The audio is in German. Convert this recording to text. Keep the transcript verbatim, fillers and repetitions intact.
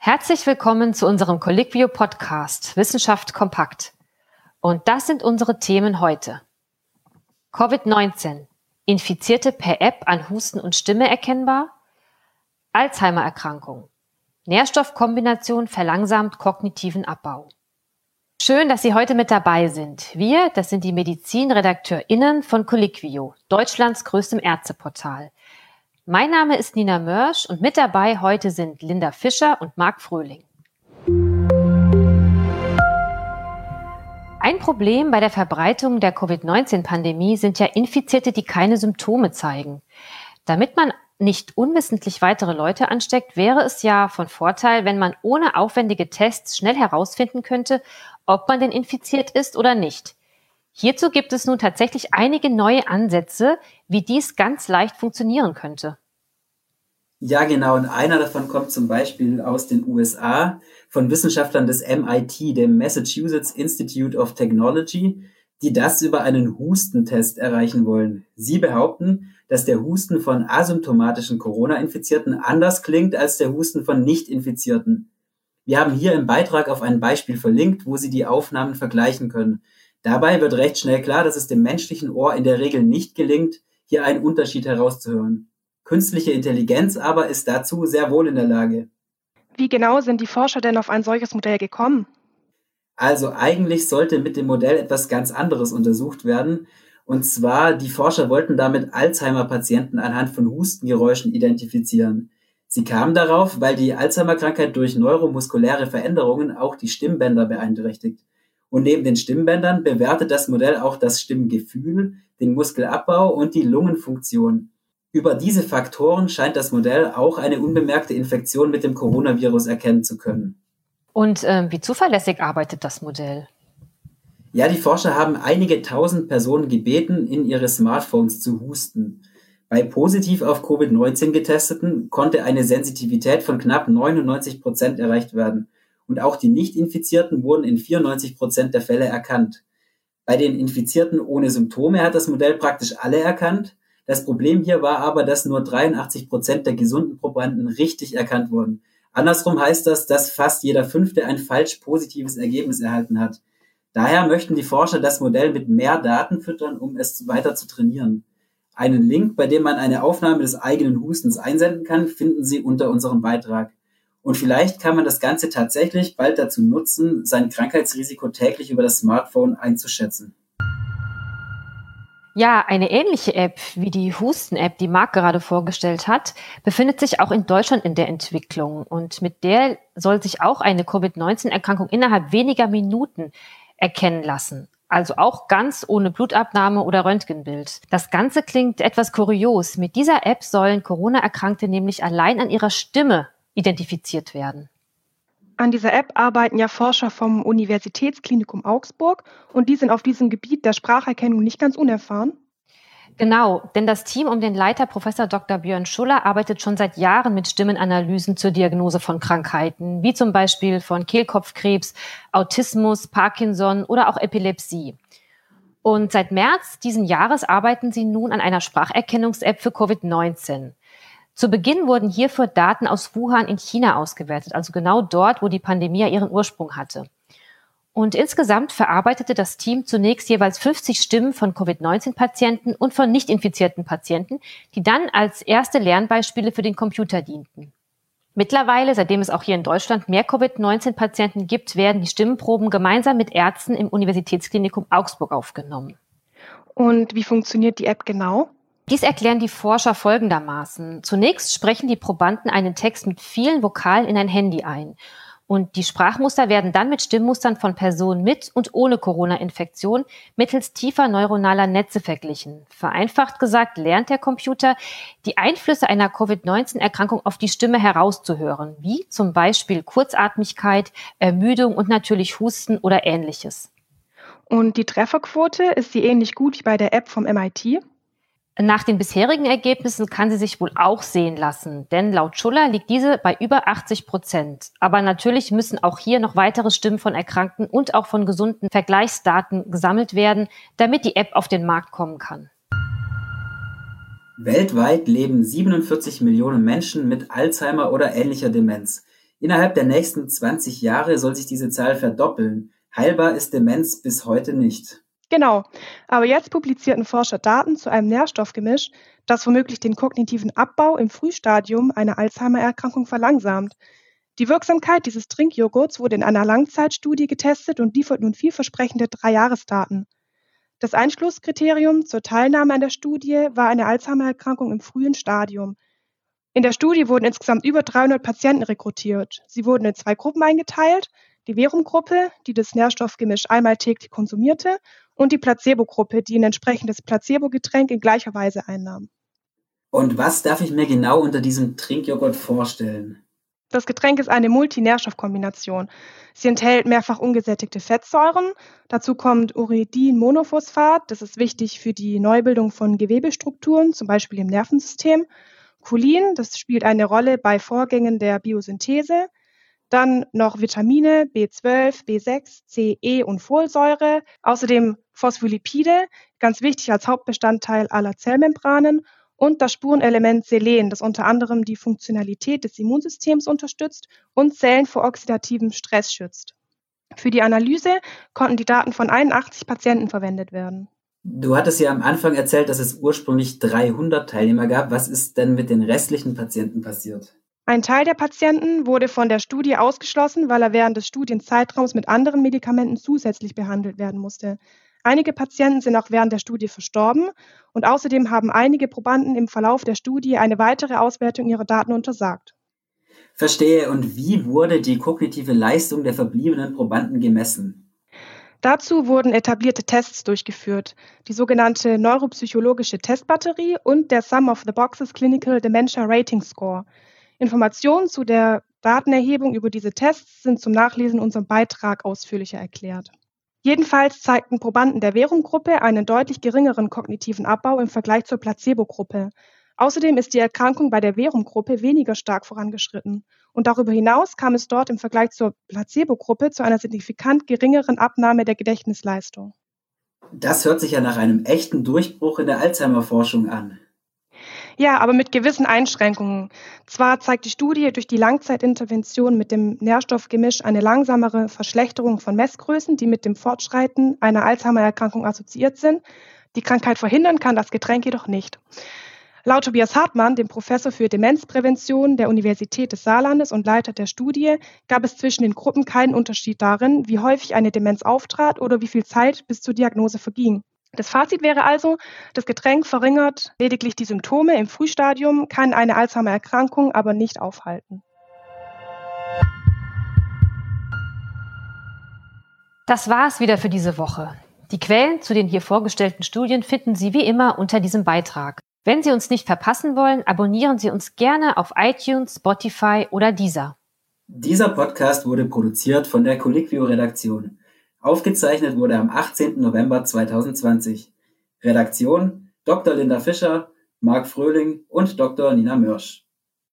Herzlich willkommen zu unserem Colliquio-Podcast Wissenschaft kompakt. Und das sind unsere Themen heute. Covid neunzehn. Infizierte per App an Husten und Stimme erkennbar? Alzheimer-Erkrankung. Nährstoffkombination verlangsamt kognitiven Abbau. Schön, dass Sie heute mit dabei sind. Wir, das sind die MedizinredakteurInnen von Colliquio, Deutschlands größtem Ärzteportal. Mein Name ist Nina Mörsch und mit dabei heute sind Linda Fischer und Marc Fröhling. Ein Problem bei der Verbreitung der Covid neunzehn Pandemie sind ja Infizierte, die keine Symptome zeigen. Damit man nicht unwissentlich weitere Leute ansteckt, wäre es ja von Vorteil, wenn man ohne aufwendige Tests schnell herausfinden könnte, ob man denn infiziert ist oder nicht. Hierzu gibt es nun tatsächlich einige neue Ansätze, wie dies ganz leicht funktionieren könnte. Ja, genau. Und einer davon kommt zum Beispiel aus den U S A von Wissenschaftlern des M I T, dem Massachusetts Institute of Technology, die das über einen Hustentest erreichen wollen. Sie behaupten, dass der Husten von asymptomatischen Corona-Infizierten anders klingt als der Husten von Nicht-Infizierten. Wir haben hier im Beitrag auf ein Beispiel verlinkt, wo Sie die Aufnahmen vergleichen können. Dabei wird recht schnell klar, dass es dem menschlichen Ohr in der Regel nicht gelingt, hier einen Unterschied herauszuhören. Künstliche Intelligenz aber ist dazu sehr wohl in der Lage. Wie genau sind die Forscher denn auf ein solches Modell gekommen? Also eigentlich sollte mit dem Modell etwas ganz anderes untersucht werden. Und zwar, die Forscher wollten damit Alzheimer-Patienten anhand von Hustengeräuschen identifizieren. Sie kamen darauf, weil die Alzheimer-Krankheit durch neuromuskuläre Veränderungen auch die Stimmbänder beeinträchtigt. Und neben den Stimmbändern bewertet das Modell auch das Stimmgefühl, den Muskelabbau und die Lungenfunktion. Über diese Faktoren scheint das Modell auch eine unbemerkte Infektion mit dem Coronavirus erkennen zu können. Und äh, wie zuverlässig arbeitet das Modell? Ja, die Forscher haben einige tausend Personen gebeten, in ihre Smartphones zu husten. Bei positiv auf Covid neunzehn Getesteten konnte eine Sensitivität von knapp neunundneunzig Prozent erreicht werden. Und auch die Nicht-Infizierten wurden in vierundneunzig Prozent der Fälle erkannt. Bei den Infizierten ohne Symptome hat das Modell praktisch alle erkannt. Das Problem hier war aber, dass nur dreiundachtzig Prozent der gesunden Probanden richtig erkannt wurden. Andersrum heißt das, dass fast jeder Fünfte ein falsch positives Ergebnis erhalten hat. Daher möchten die Forscher das Modell mit mehr Daten füttern, um es weiter zu trainieren. Einen Link, bei dem man eine Aufnahme des eigenen Hustens einsenden kann, finden Sie unter unserem Beitrag. Und vielleicht kann man das Ganze tatsächlich bald dazu nutzen, sein Krankheitsrisiko täglich über das Smartphone einzuschätzen. Ja, eine ähnliche App wie die Husten-App, die Marc gerade vorgestellt hat, befindet sich auch in Deutschland in der Entwicklung. Und mit der soll sich auch eine Covid neunzehn Erkrankung innerhalb weniger Minuten erkennen lassen. Also auch ganz ohne Blutabnahme oder Röntgenbild. Das Ganze klingt etwas kurios. Mit dieser App sollen Corona-Erkrankte nämlich allein an ihrer Stimme identifiziert werden. An dieser App arbeiten ja Forscher vom Universitätsklinikum Augsburg und die sind auf diesem Gebiet der Spracherkennung nicht ganz unerfahren. Genau, denn das Team um den Leiter Professor Doktor Björn Schuller arbeitet schon seit Jahren mit Stimmenanalysen zur Diagnose von Krankheiten, wie zum Beispiel von Kehlkopfkrebs, Autismus, Parkinson oder auch Epilepsie. Und seit März diesen Jahres arbeiten sie nun an einer Spracherkennungs-App für Covid neunzehn. Zu Beginn wurden hierfür Daten aus Wuhan in China ausgewertet, also genau dort, wo die Pandemie ja ihren Ursprung hatte. Und insgesamt verarbeitete das Team zunächst jeweils fünfzig Stimmen von Covid neunzehn Patienten und von nicht infizierten Patienten, die dann als erste Lernbeispiele für den Computer dienten. Mittlerweile, seitdem es auch hier in Deutschland mehr Covid neunzehn Patienten gibt, werden die Stimmenproben gemeinsam mit Ärzten im Universitätsklinikum Augsburg aufgenommen. Und wie funktioniert die App genau? Dies erklären die Forscher folgendermaßen. Zunächst sprechen die Probanden einen Text mit vielen Vokalen in ein Handy ein. Und die Sprachmuster werden dann mit Stimmmustern von Personen mit und ohne Corona-Infektion mittels tiefer neuronaler Netze verglichen. Vereinfacht gesagt lernt der Computer, die Einflüsse einer Covid neunzehn Erkrankung auf die Stimme herauszuhören, wie zum Beispiel Kurzatmigkeit, Ermüdung und natürlich Husten oder Ähnliches. Und die Trefferquote, ist sie ähnlich gut wie bei der App vom M I T? Nach den bisherigen Ergebnissen kann sie sich wohl auch sehen lassen, denn laut Schuller liegt diese bei über achtzig Prozent. Aber natürlich müssen auch hier noch weitere Stimmen von Erkrankten und auch von gesunden Vergleichsdaten gesammelt werden, damit die App auf den Markt kommen kann. Weltweit leben siebenundvierzig Millionen Menschen mit Alzheimer oder ähnlicher Demenz. Innerhalb der nächsten zwanzig Jahre soll sich diese Zahl verdoppeln. Heilbar ist Demenz bis heute nicht. Genau, aber jetzt publizierten Forscher Daten zu einem Nährstoffgemisch, das womöglich den kognitiven Abbau im Frühstadium einer Alzheimer-Erkrankung verlangsamt. Die Wirksamkeit dieses Trinkjoghurts wurde in einer Langzeitstudie getestet und liefert nun vielversprechende Drei-Jahresdaten. Das Einschlusskriterium zur Teilnahme an der Studie war eine Alzheimer-Erkrankung im frühen Stadium. In der Studie wurden insgesamt über dreihundert Patienten rekrutiert. Sie wurden in zwei Gruppen eingeteilt: die Verum-Gruppe, die das Nährstoffgemisch einmal täglich konsumierte, und die Placebo-Gruppe, die ein entsprechendes Placebo-Getränk in gleicher Weise einnahm. Und was darf ich mir genau unter diesem Trinkjoghurt vorstellen? Das Getränk ist eine Multinährstoffkombination. Sie enthält mehrfach ungesättigte Fettsäuren. Dazu kommt Uridin-Monophosphat, das ist wichtig für die Neubildung von Gewebestrukturen, zum Beispiel im Nervensystem. Cholin, das spielt eine Rolle bei Vorgängen der Biosynthese. Dann noch Vitamine B zwölf, B sechs, C, E und Folsäure. Außerdem Phospholipide, ganz wichtig als Hauptbestandteil aller Zellmembranen. Und das Spurenelement Selen, das unter anderem die Funktionalität des Immunsystems unterstützt und Zellen vor oxidativem Stress schützt. Für die Analyse konnten die Daten von einundachtzig Patienten verwendet werden. Du hattest ja am Anfang erzählt, dass es ursprünglich dreihundert Teilnehmer gab. Was ist denn mit den restlichen Patienten passiert? Ein Teil der Patienten wurde von der Studie ausgeschlossen, weil er während des Studienzeitraums mit anderen Medikamenten zusätzlich behandelt werden musste. Einige Patienten sind auch während der Studie verstorben und außerdem haben einige Probanden im Verlauf der Studie eine weitere Auswertung ihrer Daten untersagt. Verstehe. Und wie wurde die kognitive Leistung der verbliebenen Probanden gemessen? Dazu wurden etablierte Tests durchgeführt, die sogenannte neuropsychologische Testbatterie und der Sum of the Boxes Clinical Dementia Rating Score. Informationen zu der Datenerhebung über diese Tests sind zum Nachlesen in unserem Beitrag ausführlicher erklärt. Jedenfalls zeigten Probanden der Verum-Gruppe einen deutlich geringeren kognitiven Abbau im Vergleich zur Placebo-Gruppe. Außerdem ist die Erkrankung bei der Verum-Gruppe weniger stark vorangeschritten. Und darüber hinaus kam es dort im Vergleich zur Placebo-Gruppe zu einer signifikant geringeren Abnahme der Gedächtnisleistung. Das hört sich ja nach einem echten Durchbruch in der Alzheimer-Forschung an. Ja, aber mit gewissen Einschränkungen. Zwar zeigt die Studie durch die Langzeitintervention mit dem Nährstoffgemisch eine langsamere Verschlechterung von Messgrößen, die mit dem Fortschreiten einer Alzheimer-Erkrankung assoziiert sind. Die Krankheit verhindern kann das Getränk jedoch nicht. Laut Tobias Hartmann, dem Professor für Demenzprävention der Universität des Saarlandes und Leiter der Studie, gab es zwischen den Gruppen keinen Unterschied darin, wie häufig eine Demenz auftrat oder wie viel Zeit bis zur Diagnose verging. Das Fazit wäre also, das Getränk verringert lediglich die Symptome im Frühstadium, kann eine Alzheimer-Erkrankung aber nicht aufhalten. Das war's wieder für diese Woche. Die Quellen zu den hier vorgestellten Studien finden Sie wie immer unter diesem Beitrag. Wenn Sie uns nicht verpassen wollen, abonnieren Sie uns gerne auf iTunes, Spotify oder Deezer. Dieser Podcast wurde produziert von der Colliquio-Redaktion. Aufgezeichnet wurde am achtzehnten November zweitausendzwanzig. Redaktion Doktor Linda Fischer, Marc Fröhling und Doktor Nina Mörsch.